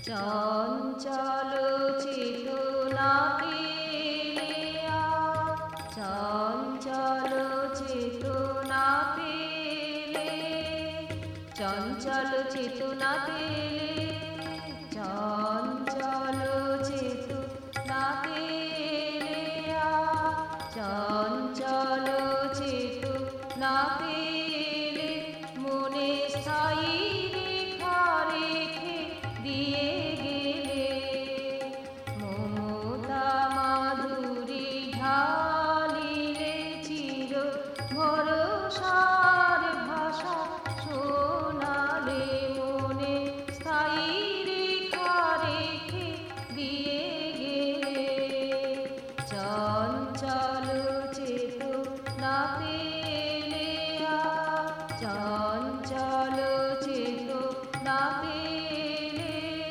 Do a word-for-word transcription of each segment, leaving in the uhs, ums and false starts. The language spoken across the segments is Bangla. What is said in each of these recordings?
চঞ্চল চেতনা পেলে চঞ্চল চেতনা পেলে চঞ্চল চেতনা পেলে চঞ্চল চেতনা পেলে চঞ্চল চেতনা পেলে মনে স্থায়ী রেখা রেখে দিয়ে গেলে মমতা মাধুরী ঢালিলে চির ভরসার ভাষা শোনালে মনে স্থায়ী রেখা রেখে দিয়ে গেলে চঞ্চল চেতনা পেলে চঞ্চল চেতনা পেলে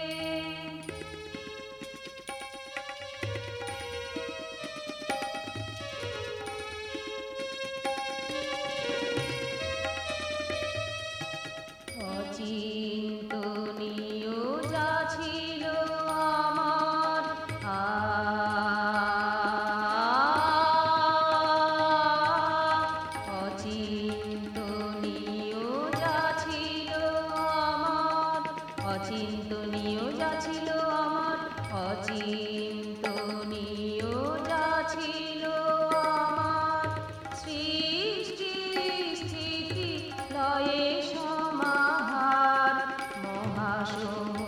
অচিন্তনীয় যা ছিল আমার অচিন্তনীয় যা ছিল আমার অচিন্তনীয় যা ছিল আমার অচিন্তনীয় যা ছিল আমার সৃষ্টি স্থিতি লয়ে সমাহার মহাসমুদ্র